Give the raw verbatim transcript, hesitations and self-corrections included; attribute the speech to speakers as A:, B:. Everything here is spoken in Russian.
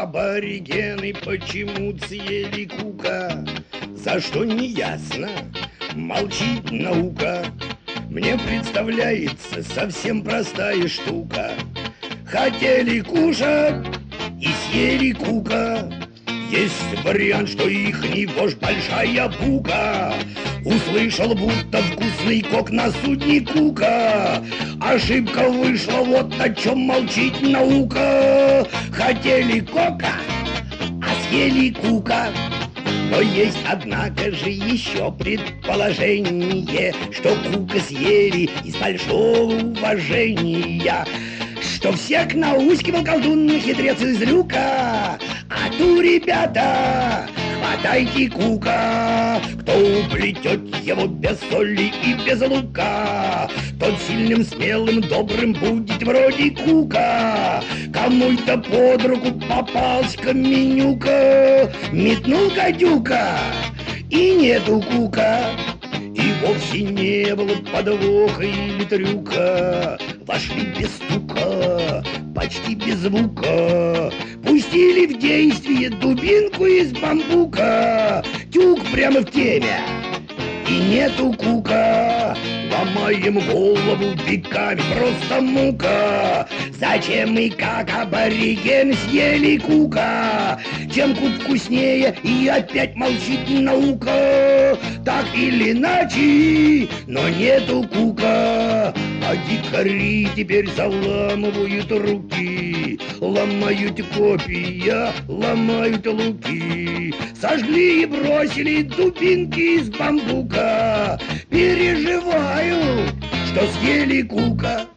A: аборигены почему съели кука? За что не ясно, молчит наука. Мне представляется совсем простая штука. Хотели кушать и съели кука. Есть вариант, что ихний вождь большая бука. Услышал, будто вкусный кок на судне кука. Ошибка вышла, вот о чем молчит наука. Хотели кока, а съели кука. Но есть, однако же, еще предположение, что кука съели из большого уважения, что всех наускивал колдун, хитрец из люка. А ту, ребята, хватайте кука. Кто уплетет его без соли и без лука, тот сильным, смелым, добрым будет вроде кука. Кому-то под руку попался каменюка, метнул гадюка, и нету кука. И вовсе не было подвоха или трюка. Вошли без стука, почти без звука, пустили в действие дубинку из бамбука. Тюк прямо в теме, и нету кука. Ломаем голову веками, просто мука. Зачем мы, как абориген, съели кука? Чем кут вкуснее, и опять молчит наука. Так или иначе, но нету кука. А дикари теперь заламывают руки, ломают копья, ломают луки. Сожгли и бросили дубинки из бамбука. Переживаю, что съели кука.